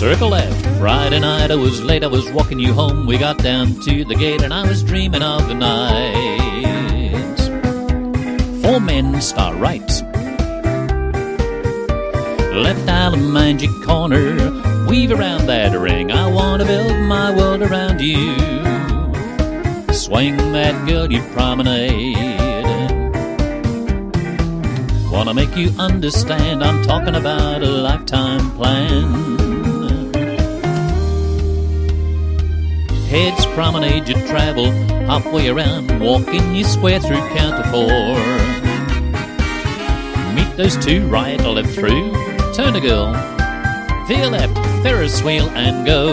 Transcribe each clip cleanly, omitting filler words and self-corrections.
circle left. Friday night I was late, I was walking you home. We got down to the gate and I was dreaming of the night. 4 men start right. Left island magic corner, weave around that ring. I want to build my world around you. Swing that girl, you promenade. Wanna make you understand, I'm talking about a lifetime plan. Heads promenade, you travel halfway around, walking you square through count to 4. Meet those 2 right or left through. Turn a girl, veer left, Ferris wheel and go.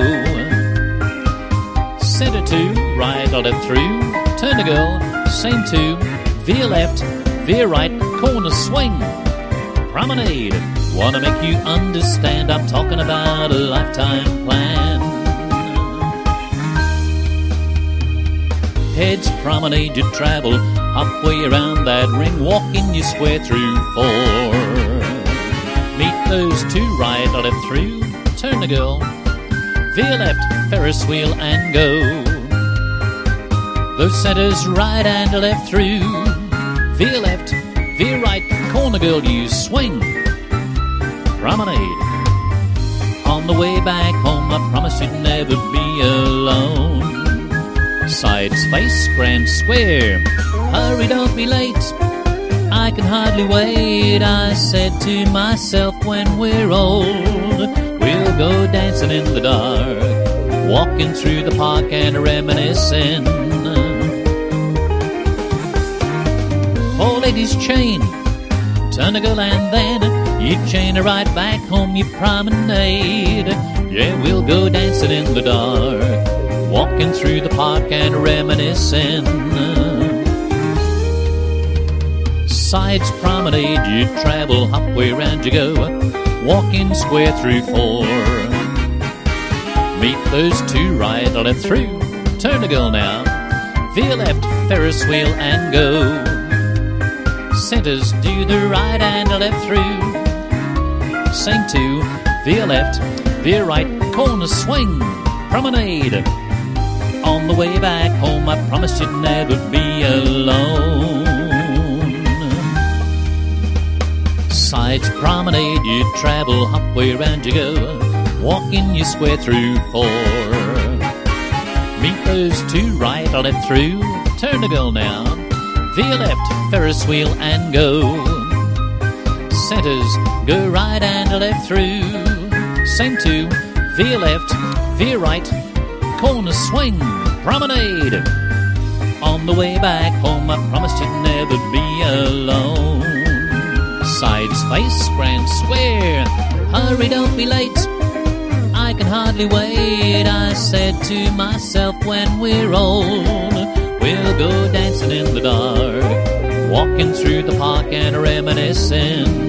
Center 2, right or left through. Turn a girl, same 2, veer left, veer right, corner swing. Promenade, wanna make you understand, I'm talking about a lifetime plan. Heads promenade, you travel halfway around that ring, walking you square through 4. Meet those 2 right or left through. Turn the girl, veer left, Ferris wheel and go. Those centers right and left through. Veer left, veer right, corner girl, you swing. Promenade. On the way back home, I promise you'd never be alone. Sides face, grand square. Hurry, don't be late. I can hardly wait, I said to myself, when we're old, we'll go dancing in the dark, walking through the park and reminiscing. 4 ladies chain, turn a girl and then you chain her right back home, you promenade. Yeah, we'll go dancing in the dark, walking through the park and reminiscing. Sides promenade, you travel halfway round you go, walking square through 4. Meet those 2 right or left through. Turn the girl now, veer left, Ferris wheel and go. Centers do the right and left through. Same 2, veer left, veer right, corner swing. Promenade. On the way back home, I promised you'd never be alone. Sides promenade, you travel halfway around you go, walking you square through 4. Meet those 2 right or left through. Turn the girl now, veer left, Ferris wheel and go. Centers go right and left through. Same 2, veer left, veer right, corner swing. Promenade. On the way back home, I promised you'd never be alone. Sides face, grand square. Hurry, don't be late. I can hardly wait, I said to myself, when we're old, we'll go dancing in the dark, walking through the park and reminiscing.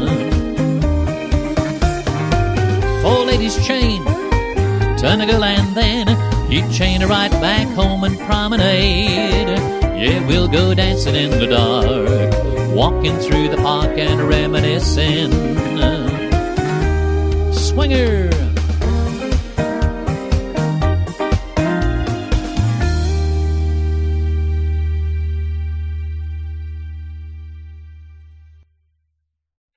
4 ladies chain, turn a girl and then you chain her right back home and promenade. Yeah, we'll go dancing in the dark, walking through the park and reminiscing. Swinger.